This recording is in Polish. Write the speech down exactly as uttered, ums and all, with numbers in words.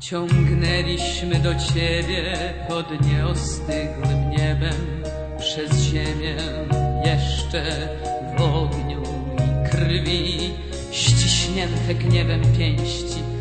Ciągnęliśmy do ciebie pod nieostygłym niebem, przez ziemię jeszcze w ogniu i krwi, ściśnięte gniewem pięści